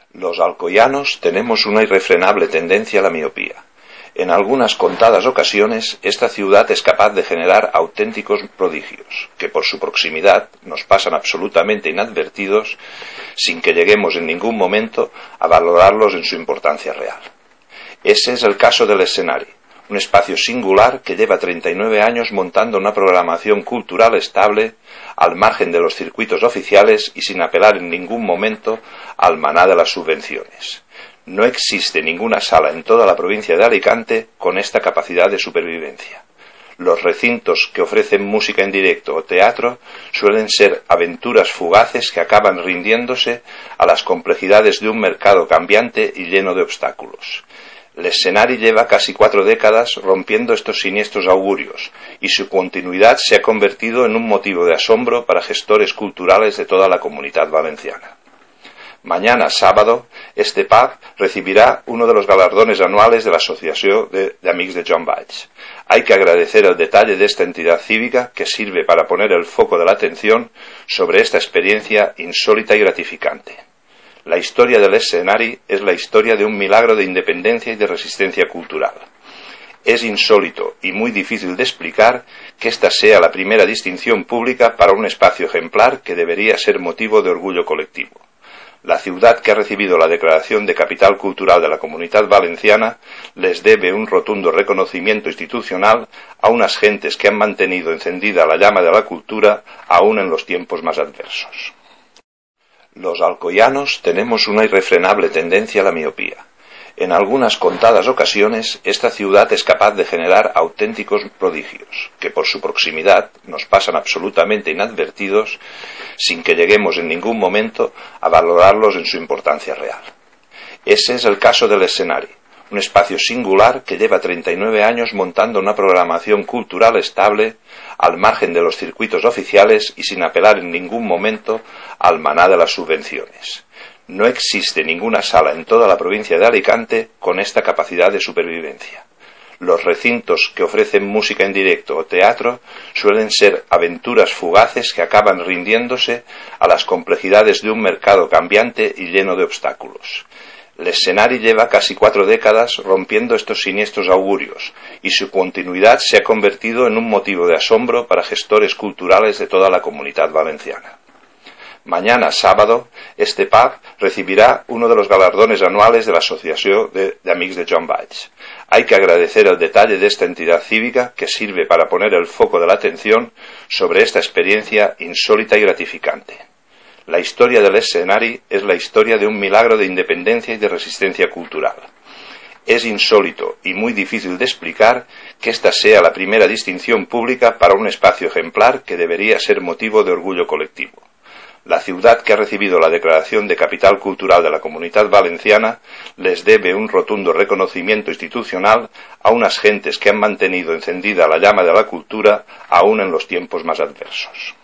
Los alcoyanos tenemos una irrefrenable tendencia a la miopía. En algunas contadas ocasiones, esta ciudad es capaz de generar auténticos prodigios, que por su proximidad nos pasan absolutamente inadvertidos, sin que lleguemos en ningún momento a valorarlos en su importancia real. Ese es el caso del Escenari, un espacio singular que lleva 39 años montando una programación cultural estable, al margen de los circuitos oficiales y sin apelar en ningún momento al maná de las subvenciones. No existe ninguna sala en toda la provincia de Alicante con esta capacidad de supervivencia. Los recintos que ofrecen música en directo o teatro suelen ser aventuras fugaces que acaban rindiéndose a las complejidades de un mercado cambiante y lleno de obstáculos. El Escenari lleva casi 4 décadas rompiendo estos siniestros augurios y su continuidad se ha convertido en un motivo de asombro para gestores culturales de toda la Comunitat Valenciana. Mañana, sábado, este pub recibirá uno de los galardones anuales de la Asociación de Amics de Joan Valls. Hay que agradecer el detalle de esta entidad cívica que sirve para poner el foco de la atención sobre esta experiencia insólita y gratificante. La historia del Escenari es la historia de un milagro de independencia y de resistencia cultural. Es insólito y muy difícil de explicar que esta sea la primera distinción pública para un espacio ejemplar que debería ser motivo de orgullo colectivo. La ciudad que ha recibido la declaración de capital cultural de la Comunitat Valenciana les debe un rotundo reconocimiento institucional a unas gentes que han mantenido encendida la llama de la cultura aún en los tiempos más adversos. Los alcoyanos tenemos una irrefrenable tendencia a la miopía. En algunas contadas ocasiones, esta ciudad es capaz de generar auténticos prodigios, que por su proximidad nos pasan absolutamente inadvertidos, sin que lleguemos en ningún momento a valorarlos en su importancia real. Ese es el caso del Escenari, un espacio singular que lleva 39 años montando una programación cultural estable, al margen de los circuitos oficiales y sin apelar en ningún momento al maná de las subvenciones. No existe ninguna sala en toda la provincia de Alicante con esta capacidad de supervivencia. Los recintos que ofrecen música en directo o teatro suelen ser aventuras fugaces que acaban rindiéndose a las complejidades de un mercado cambiante y lleno de obstáculos. El Escenari lleva casi 4 décadas rompiendo estos siniestros augurios y su continuidad se ha convertido en un motivo de asombro para gestores culturales de toda la Comunitat Valenciana. Mañana, sábado, este pub recibirá uno de los galardones anuales de la Asociación de Amics de Joan Valls. Hay que agradecer el detalle de esta entidad cívica que sirve para poner el foco de la atención sobre esta experiencia insólita y gratificante. La historia del Escenari es la historia de un milagro de independencia y de resistencia cultural. Es insólito y muy difícil de explicar que esta sea la primera distinción pública para un espacio ejemplar que debería ser motivo de orgullo colectivo. La ciudad que ha recibido la declaración de capital cultural de la Comunitat Valenciana les debe un rotundo reconocimiento institucional a unas gentes que han mantenido encendida la llama de la cultura aún en los tiempos más adversos.